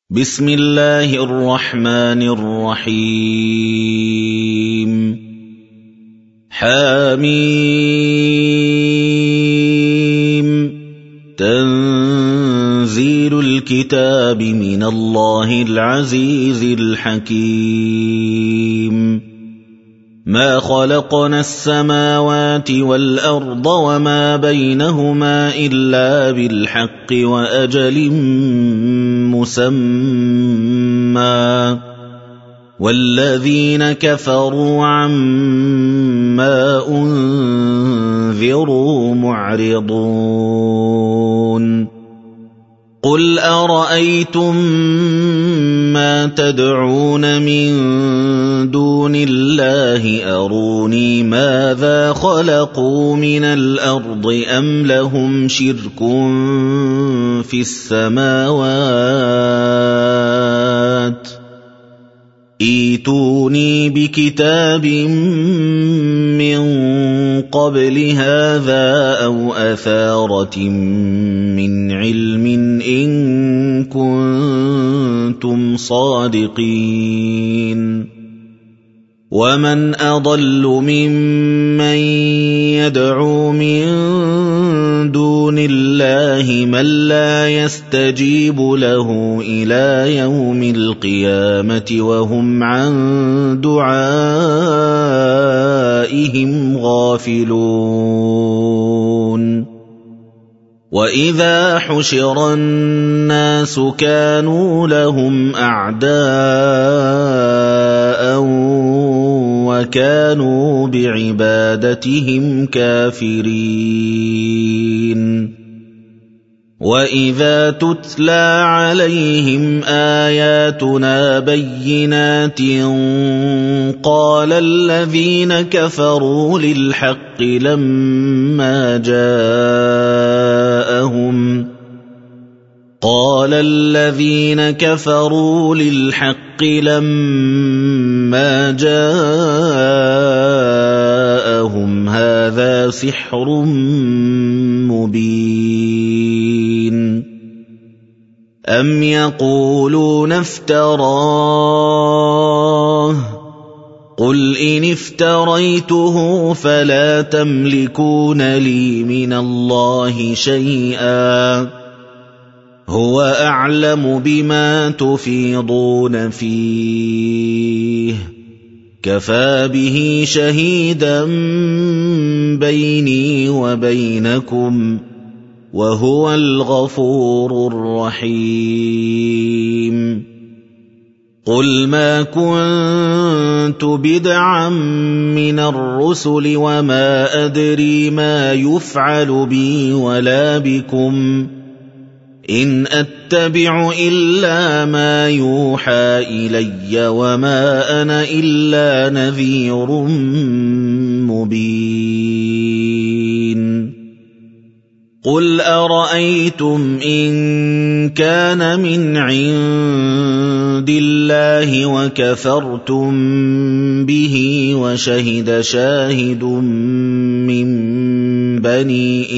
بسم الله الرحمن الرحيم حميم تنزيل الكتاب من الله العزيز الحكيم ما خلقنا السماوات والأرض وما بينهما إلا بالحق وأجل مسمى والذين كفروا عما أنذروا معرضون قل أرأيتم ما تدعون من دون الله أروني ماذا خلقوا من الأرض أم لهم شرك في السماوات ائتوني بكتاب من قبل هذا أو أثارة من علم إن كنتم صادقين ومن أضل ممن يدعو من دون الله من لا يستجيب له إلى يوم القيامة وهم عن دعائهم غافلون وإذا حشر الناس كانوا لهم أعداء وكانوا بعبادتهم كافرين وإذا تتلى عليهم آياتنا بينات قال الذين كفروا للحق لما جاءهم هذا سحر مبين أم يقولون افتراه قل إن افتريته فلا تملكون لي من الله شيئا هو أعلم بما تفيضون فيه كفى به شهيدا بيني وبينكم وهو الغفور الرحيم قل ما كنت بدعا من الرسل وما أدري ما يفعل بي ولا بكم إن أتبع إلا ما يوحى إلي وما أنا إلا نذير مبين قل أرأيتم إن كان من عند الله وكفرتم به وشهد شاهد من بني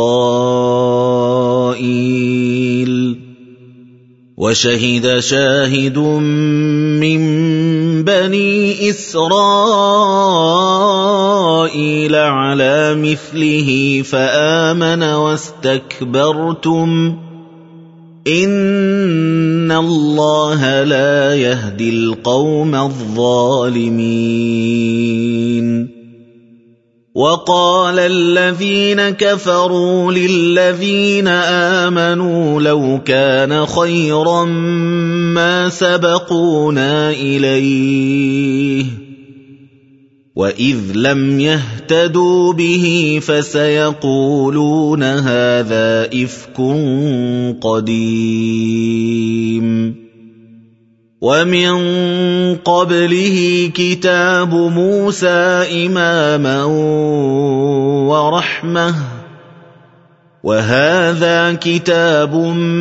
إسرائيل على مثله فآمن واستكبرتم إن الله لا يهدي القوم الظالمين وقال الذين كفروا للذين آمنوا لو كان خيرا ما سبقونا إليه وإذ لم يهتدوا به فسيقولون هذا إفك قديم ومن قبله كتاب موسى إماما ورحمة وهذا كتاب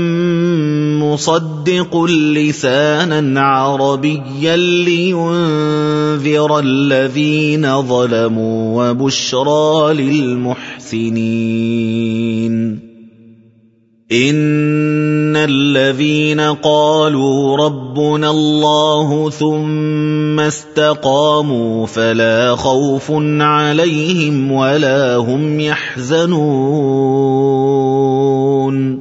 مصدق لسانا عربيا لينذر الذين ظلموا وبشرى للمحسنين إن الذين قالوا ربنا الله ثم استقاموا فلا خوف عليهم ولا هم يحزنون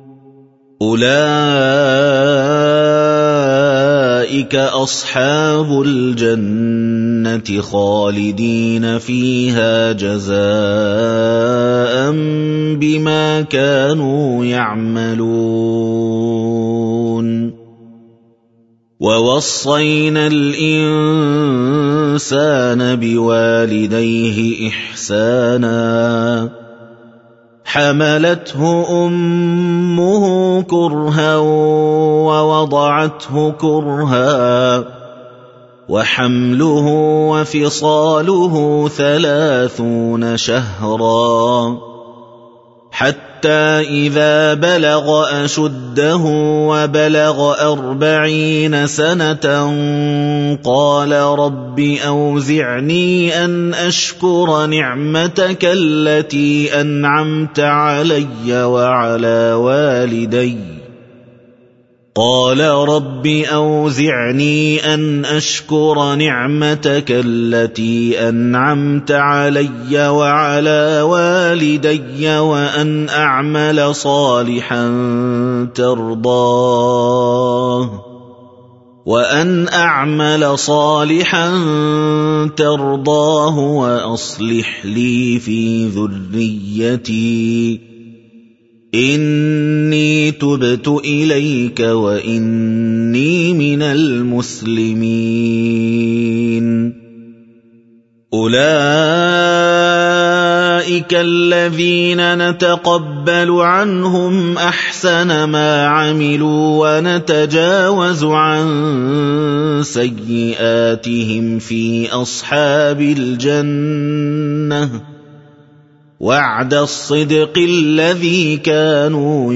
أولئك أصحاب الجنة خالدين فيها جزاء بما كانوا يعملون ووصينا الإنسان بوالديه إحسانا حملته أمه كرها ووضعته كرها وحمله وفصاله 30 شهرا حتى إذا بلغ أشده وبلغ 40 سنة قال رب أوزعني أن أشكر نعمتك التي أنعمت علي وعلى والدي قال رب أوزعني أن أشكر نعمتك التي أنعمت علي وعلى والدي وأن أعمل صالحا ترضاه وأصلح لي في ذريتي إني تبت إليك وإني من المسلمين أولئك الذين نتقبل عنهم أحسن ما عملوا ونتجاوز عن سيئاتهم في أصحاب الجنة وعد الصدق الذي كانوا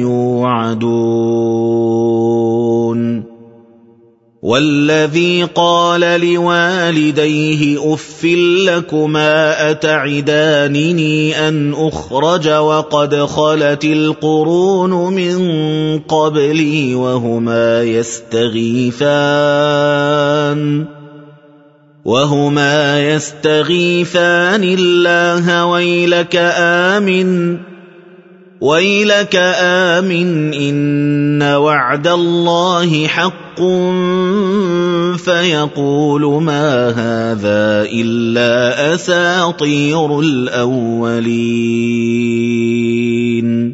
يوعدون والذي قال لوالديه أف لكما أتعدانني أن أخرج وقد خلت القرون من قبلي وهما يستغيثان الله ويلك آمن إن وعد الله حق فيقول ما هذا إلا أساطير الأولين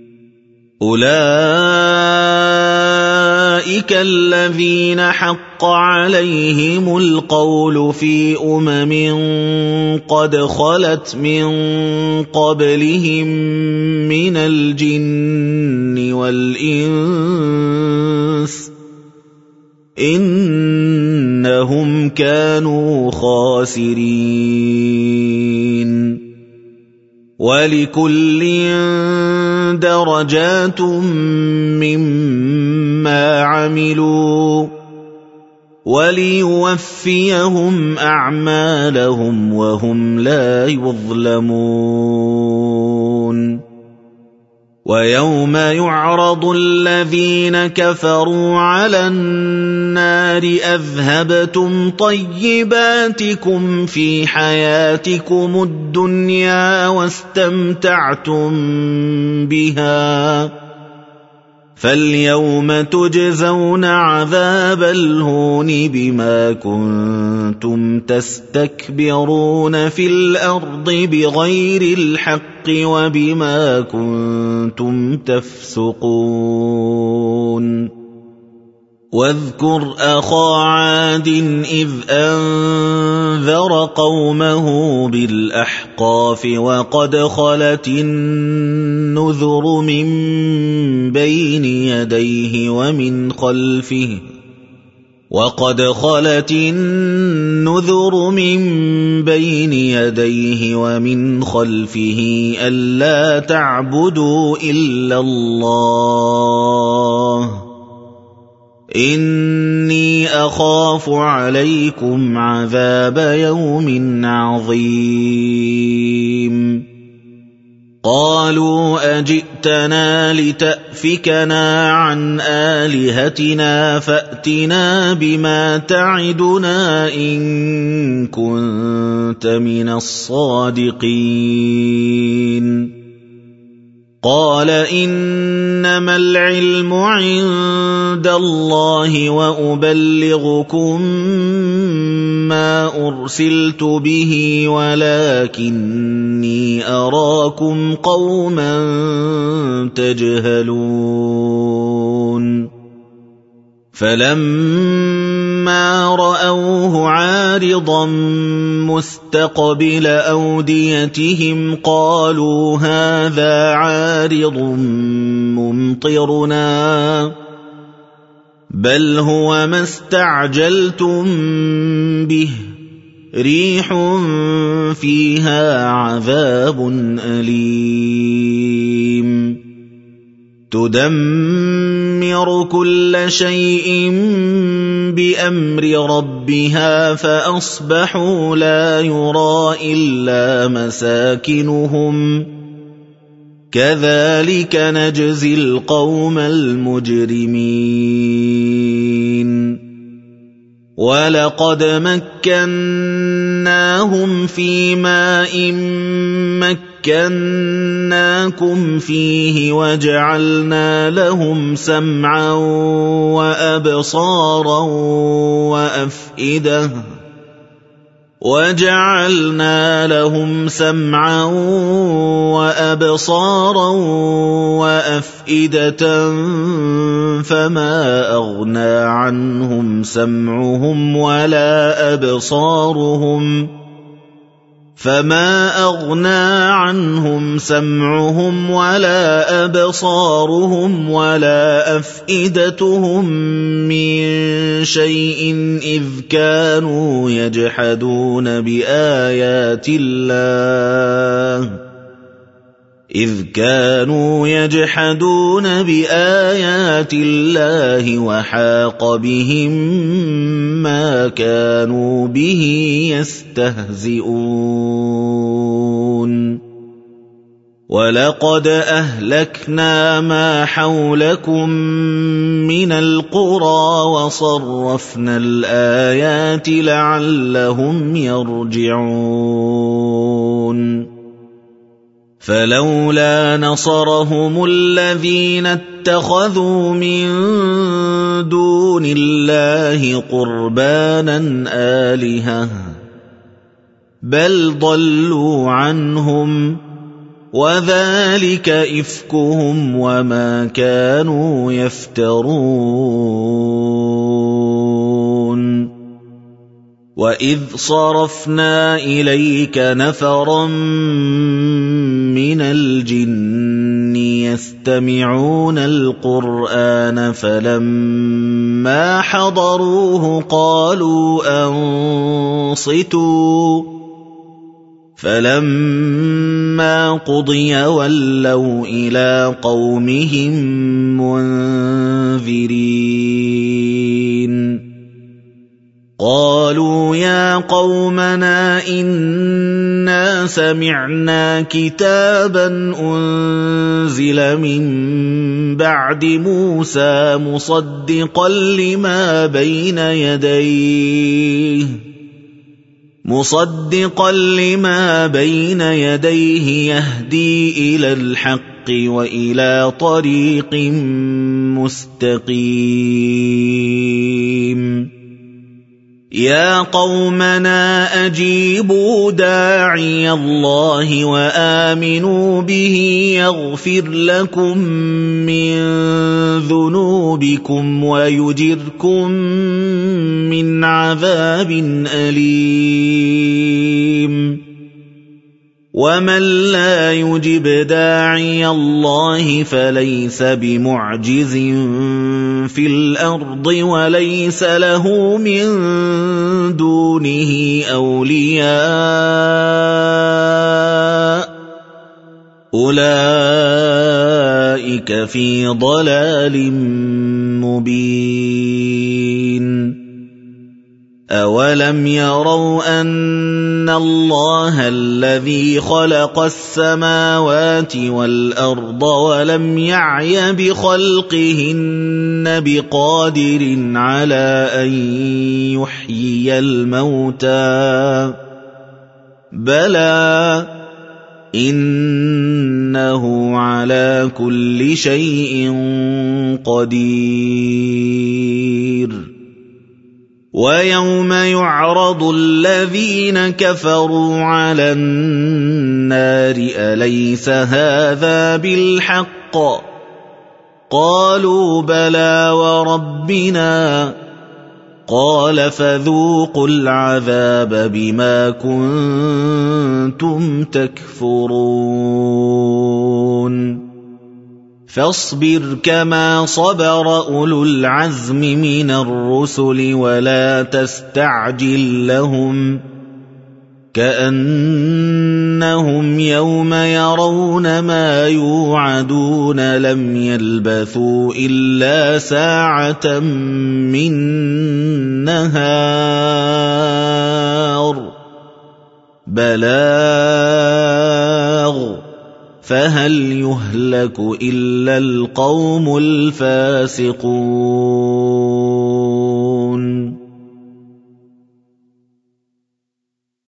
أولئك الذين حق عليهم القول في قد خلت من قبلهم من الجن والإنس إنهم كانوا خاسرين ولكل درجات مما عملوا وليوفيهم أعمالهم وهم لا يظلمون ويوم يعرض الذين كفروا على النار أذهبتم طيباتكم في حياتكم الدنيا واستمتعتم بها فاليوم تجزون عذاب الهون بما كنتم تستكبرون في الأرض بغير الحق وبما كنتم تفسقون واذكر أخا عاد إذ أنذر قومه بالأحقاف وقد خلت النذر من بين يديه ومن خلفه ألا تعبدوا إلا الله إني أخاف عليكم عذاب يوم عظيم قالوا أجئتنا لتأفكنا عن آلهتنا فأتنا بما تعدنا إن كنت من الصادقين قال إنما العلم عند الله وأبلغكم ما أرسلت به ولكني أراكم قوما تجهلون فلما رأوه عارضا مستقبل أوديتهم قالوا هذا عارض ممطرنا بل هو ما استعجلتم به ريح فيها عذاب أليم تدمر كل شيء بأمر ربها فأصبحوا لا يرى إلا مساكنهم كذلك نجزي القوم المجرمين ولقد مكناهم في ماء مكناكم فيه وجعلنا لهم سمعا وأبصارا وأفئدة فما أغنى عنهم سمعهم ولا أبصارهم ولا أفئدتهم من شيء إذ كانوا يجحدون بآيات الله وحاق بهم ما كانوا به يستهزئون ولقد أهلكنا ما حولكم من القرى وصرفنا الآيات لعلهم يرجعون فلولا نصرهم الذين اتخذوا من دون الله قربانا آلهة بل ضلوا عنهم وذلك إفكهم وما كانوا يفترون وإذ صرفنا إليك نفرا من الجن يستمعون القرآن فلما حضروه قالوا أنصتوا فلما قضي ولوا إلى قومهم منذرين قالوا يا قومنا إنا سمعنا كتابا أنزل من بعد موسى مصدقا لما بين يديه يهدي إلى الحق وإلى طريق مستقيم يا قومنا أجيبوا داعي الله وآمنوا به يغفر لكم من ذنوبكم ويجركم من عذاب أليم ومن لا يجب داعي الله فليس بمعجز في الأرض وليس له من دونه أولياء أولئك في ضلال مبين أَوَلَمْ يَرَوْا أَنَّ اللَّهَ الَّذِي خَلَقَ السَّمَاوَاتِ وَالْأَرْضَ وَلَمْ يَعْيَ بِخَلْقِهِنَّ بِقَادِرٍ عَلَىٰ أَن يُحْيِيَ الْمَوْتَىٰ ۚ بَلَىٰ إِنَّهُ عَلَىٰ كُلِّ شَيْءٍ قَدِيرٌ وَيَوْمَ يُعْرَضُ الَّذِينَ كَفَرُوا عَلَى النَّارِ أَلَيْسَ هَٰذَا بِالْحَقِّ ۖ قَالُوا بَلَىٰ وَرَبِّنَا ۚ قَالَ فَذُوقُوا الْعَذَابَ بِمَا كُنتُمْ تَكْفُرُونَ فاصبر كما صبر أولو العزم من الرسل ولا تستعجل لهم كأنهم يوم يرون ما يوعدون لم يلبثوا إلا ساعة من نهار بلاغ فهل يهلك إلا القوم الفاسقون